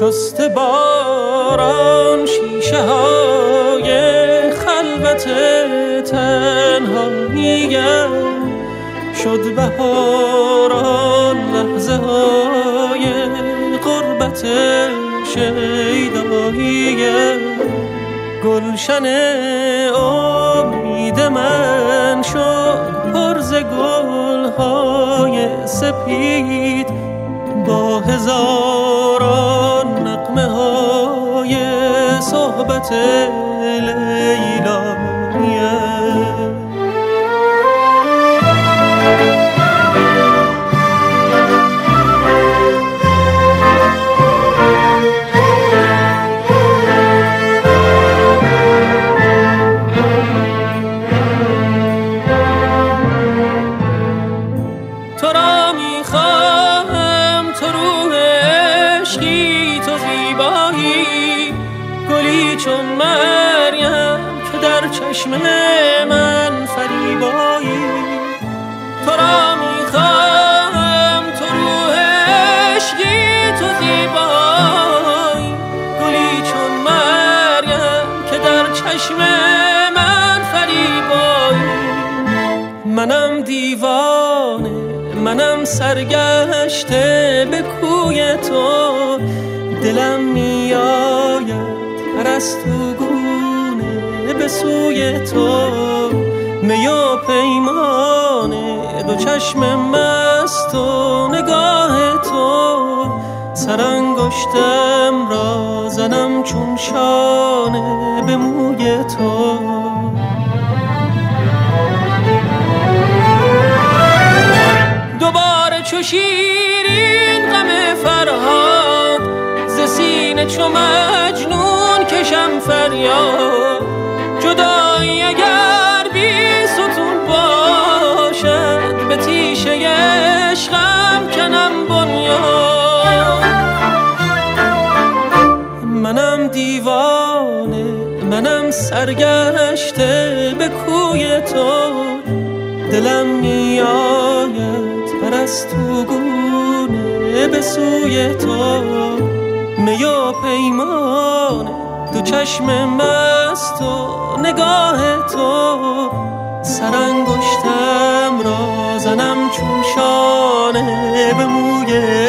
شسته باران شیشه های خلوت تنهاییم، شد بهاران لحظه های غربت شیداییم. گلشن امید من شد پر ز گل‌های سپید، با هزاران نغمه های صحبت لیلاییم. چون مریم که در چشم من فریبایی، تو را میخواهم تو روح عشقی تو زیبایی، گلی چون مریم که در چشم من فریبایی. منم دیوانه، منم سرگشته به کوی تو، دلم میآید پرستوگونه به سوی تو. می و پیمان دو چشم مست و نگاه تو، سرانگشتم را زنم چون شانه به موی تو. دوباره چو شیرین غم فرهاد، ز سینه چو مجنون کشم فریاد. جدایی اگر بی ستون باشد، به تیشه عشقم کنم بنیاد. منم دیوانه، منم سرگشته به کوی تو، دلم میآید پرستوگونه به سوی تو. می و پیمان دو چشم مست و نگاه تو، سرانگشتم را زنم چون شانه به موی